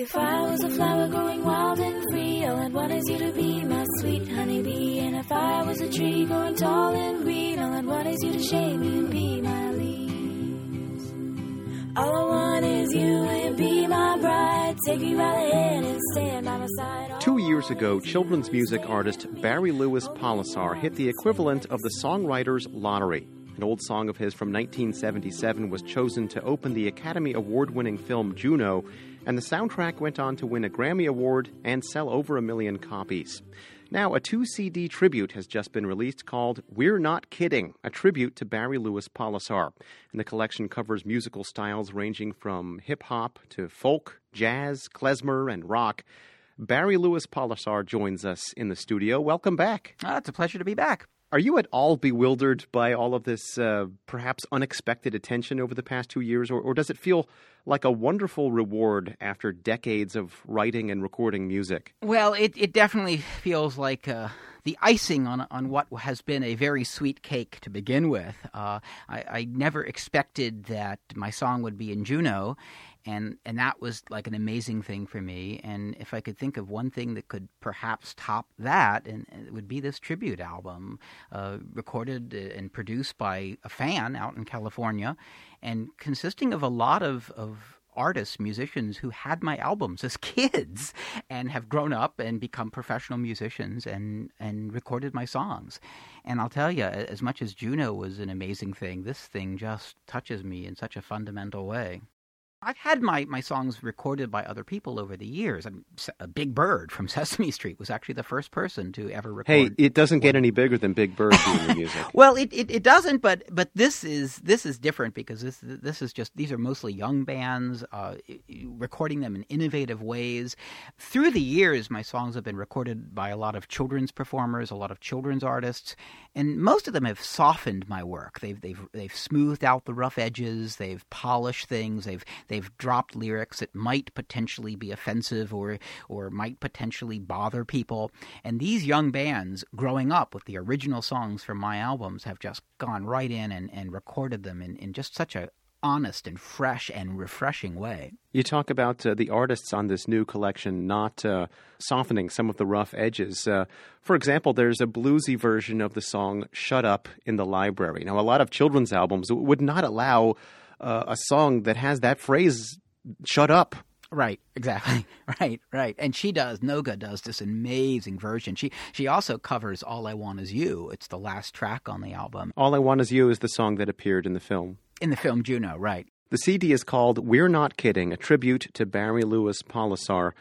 If I was a flower growing wild and free, all I'd want is you to be my sweet honeybee. And if I was a tree growing tall and green, all I'd want is you to shade me and be my leaves. All I want is you and be my bride. Take me by the hand and stand by my side. 2 years ago, children's music artist Barry Louis Polisar hit the equivalent of the Songwriters Lottery. An old song of his from 1977 was chosen to open the Academy Award-winning film Juno, and the soundtrack went on to win a Grammy Award and sell over 1 million copies. Now, a 2-CD tribute has just been released called We're Not Kidding, a tribute to Barry Louis Polisar. And the collection covers musical styles ranging from hip-hop to folk, jazz, klezmer, and rock. Barry Louis Polisar joins us in the studio. Welcome back. It's a pleasure to be back. Are you at all bewildered by all of this perhaps unexpected attention over the past 2 years, or does it feel like a wonderful reward after decades of writing and recording music? Well, it definitely feels like the icing on what has been a very sweet cake to begin with. I never expected that my song would be in Juno, and that was like an amazing thing for me. And if I could think of one thing that could perhaps top that, and it would be this tribute album, recorded and produced by a fan out in California, and consisting of a lot of artists, musicians who had my albums as kids and have grown up and become professional musicians and recorded my songs. And I'll tell you, as much as Juno was an amazing thing, this thing just touches me in such a fundamental way. I've had my songs recorded by other people over the years. Big Bird from Sesame Street was actually the first person to ever record. Hey, it doesn't get any bigger than Big Bird doing the music. Well, it doesn't, but this is different because this is just, these are mostly young bands recording them in innovative ways. Through the years, my songs have been recorded by a lot of children's performers, a lot of children's artists, and most of them have softened my work. They've smoothed out the rough edges. They've polished things. They've dropped lyrics that might potentially be offensive or might potentially bother people. And these young bands growing up with the original songs from my albums have just gone right in and recorded them in just such a honest and fresh and refreshing way. You talk about the artists on this new collection not softening some of the rough edges. For example, there's a bluesy version of the song Shut Up in the Library. Now, a lot of children's albums would not allow a song that has that phrase, shut up. Right, exactly. Right. And she does, Noga does this amazing version. She also covers All I Want Is You. It's the last track on the album. All I Want Is You is the song that appeared in the film. In the film Juno, right. The CD is called We're Not Kidding, a tribute to Barry Louis Polisar.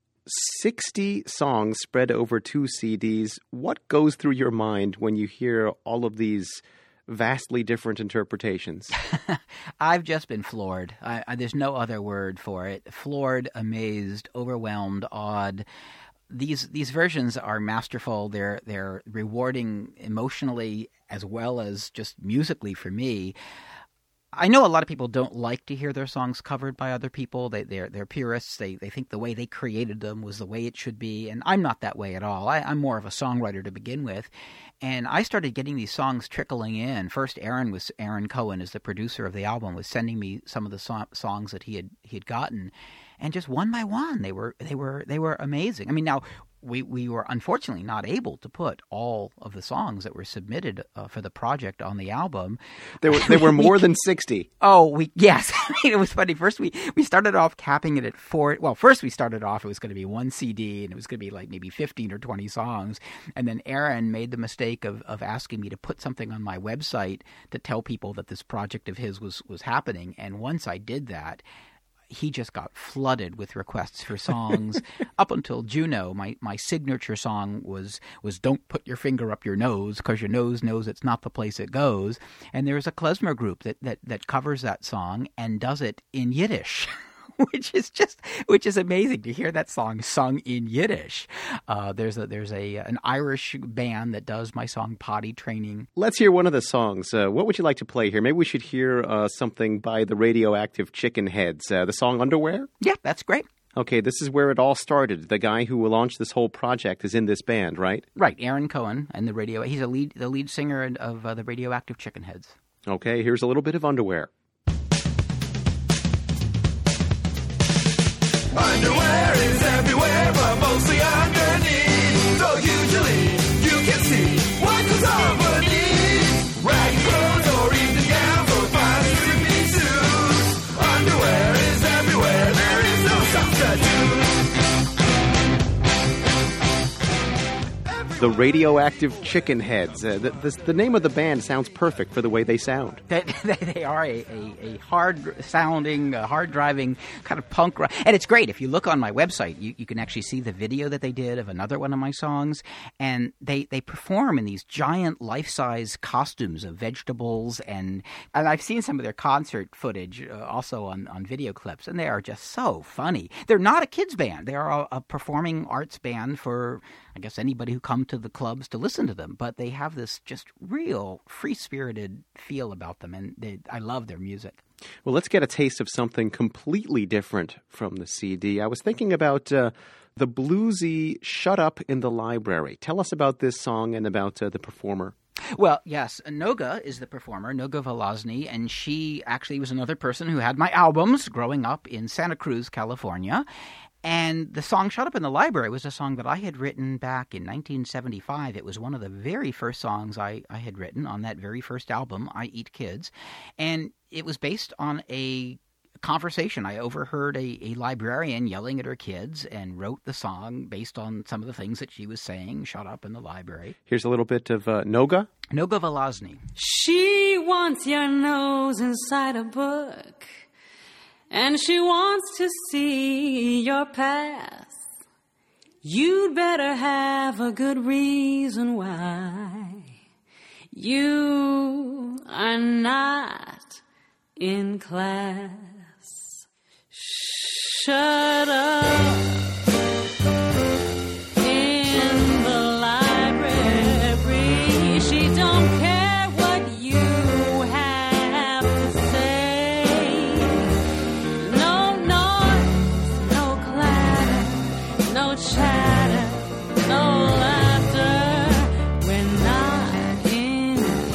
60 songs spread over 2 CDs. What goes through your mind when you hear all of these vastly different interpretations? I've just been floored. There's no other word for it. Floored, amazed, overwhelmed, awed. These versions are masterful. They're rewarding emotionally as well as just musically for me. I know a lot of people don't like to hear their songs covered by other people. They're purists. They think the way they created them was the way it should be, and I'm not that way at all. I'm more of a songwriter to begin with, and I started getting these songs trickling in. First, Aaron Cohen, is the producer of the album, was sending me some of the songs that he had gotten, and just one by one, they were amazing. I mean, now we were unfortunately not able to put all of the songs that were submitted for the project on the album. There were more than 60. Yes. I mean, it was funny. First, we started off capping it at 4. Well, first we started off, it was going to be 1 CD, and it was going to be like maybe 15 or 20 songs. And then Aaron made the mistake of asking me to put something on my website to tell people that this project of his was happening. And once I did that, he just got flooded with requests for songs. Up until Juno, my signature song was Don't Put Your Finger Up Your Nose, because your nose knows it's not the place it goes. And there's a klezmer group that covers that song and does it in Yiddish. which is amazing to hear that song sung in Yiddish. There's an Irish band that does my song Potty Training. Let's hear one of the songs. What would you like to play here? Maybe we should hear something by the Radioactive Chicken Heads. The song Underwear? Yeah, that's great. Okay, this is where it all started. The guy who launched this whole project is in this band, right? Right, Aaron Cohen and he's the lead singer of the Radioactive Chicken Heads. Okay, here's a little bit of Underwear. Underwear. The Radioactive Chicken Heads. The name of the band sounds perfect for the way they sound. They are a hard-sounding, hard-driving kind of punk rock. And it's great. If you look on my website, you can actually see the video that they did of another one of my songs. And they perform in these giant life-size costumes of vegetables. And I've seen some of their concert footage also on video clips. And they are just so funny. They're not a kids band. They are a performing arts band for, I guess, anybody who comes to the clubs to listen to them. But they have this just real free-spirited feel about them, and I love their music. Well, let's get a taste of something completely different from the CD. I was thinking about the bluesy Shut Up in the Library. Tell us about this song and about the performer. Well, yes, Noga is the performer, Noga Velazny, and she actually was another person who had my albums growing up in Santa Cruz, California. And the song Shut Up in the Library was a song that I had written back in 1975. It was one of the very first songs I had written on that very first album, I Eat Kids. And it was based on a conversation. I overheard a librarian yelling at her kids and wrote the song based on some of the things that she was saying, shut up in the library. Here's a little bit of Noga. Noga Velazny. She wants your nose inside a book, and she wants to see your past. You'd better have a good reason why you are not in class. Shut up in the library. She don't care what you have to say. No noise, no clatter, no chatter, no laughter. We're not in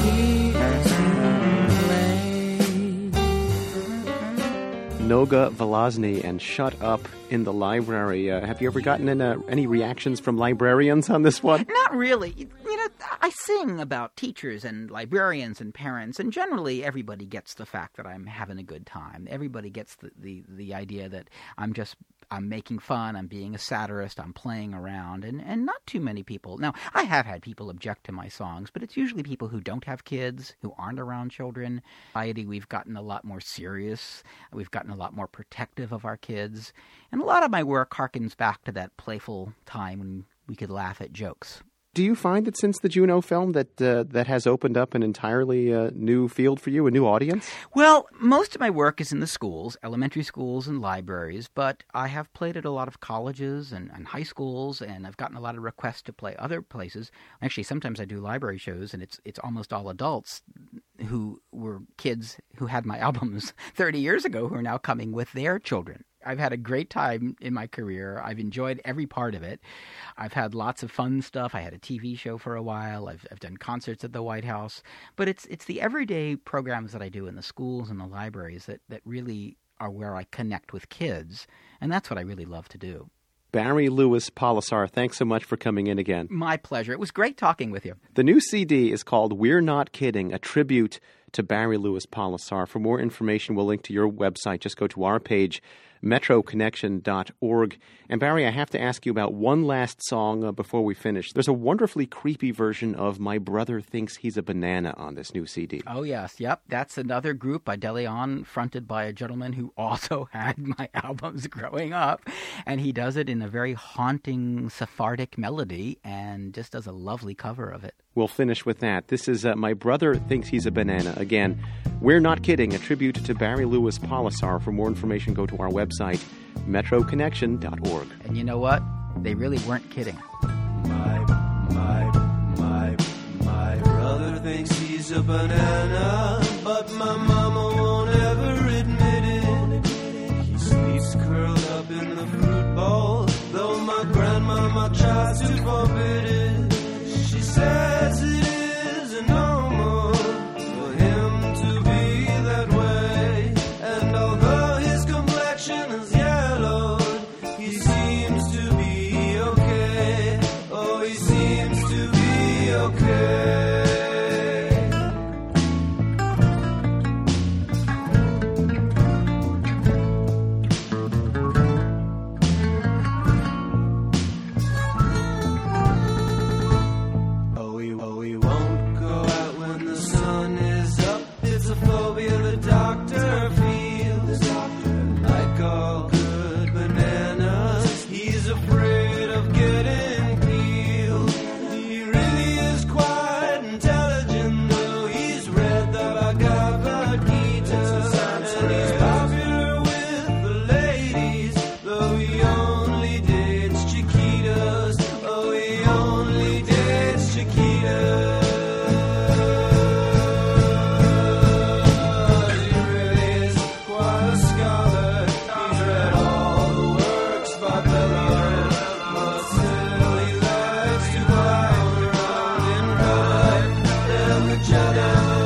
here to play. Noga Velazny and Shut Up in the Library. Have you ever gotten any reactions from librarians on this one? Not really. You know, I sing about teachers and librarians and parents, and generally everybody gets the fact that I'm having a good time. Everybody gets the idea that I'm making fun, I'm being a satirist, I'm playing around, and not too many people. Now, I have had people object to my songs, but it's usually people who don't have kids, who aren't around children. We've gotten a lot more serious. We've gotten a lot more protective of our kids. And a lot of my work harkens back to that playful time when we could laugh at jokes. Do you find that since the Juno film that has opened up an entirely new field for you, a new audience? Well, most of my work is in the schools, elementary schools and libraries, but I have played at a lot of colleges and high schools, and I've gotten a lot of requests to play other places. Actually, sometimes I do library shows, and it's almost all adults who were kids who had my albums 30 years ago who are now coming with their children. I've had a great time in my career. I've enjoyed every part of it. I've had lots of fun stuff. I had a TV show for a while. I've done concerts at the White House. But it's the everyday programs that I do in the schools and the libraries that really are where I connect with kids. And that's what I really love to do. Barry Lewis Polisar, thanks so much for coming in again. My pleasure. It was great talking with you. The new CD is called We're Not Kidding, a tribute to Barry Lewis Polisar. For more information, we'll link to your website. Just go to our page, metroconnection.org. And Barry, I have to ask you about one last song before we finish. There's a wonderfully creepy version of My Brother Thinks He's a Banana on this new CD. Oh, yes. Yep. That's another group by DeLeon, fronted by a gentleman who also had my albums growing up. And he does it in a very haunting Sephardic melody and just does a lovely cover of it. We'll finish with that. This is My Brother Thinks He's a Banana. Again, We're Not Kidding, a tribute to Barry Lewis Polisar. For more information, go to our website, metroconnection.org. And you know what? They really weren't kidding. My brother thinks he's a banana, but my mama won't ever admit it. He sleeps curled up in the fruit bowl, though my grandmama tries to forbid it. She says it isn't normal for him to be that way, and although his complexion is yellowed, he seems to be okay. Oh, he seems to be okay. never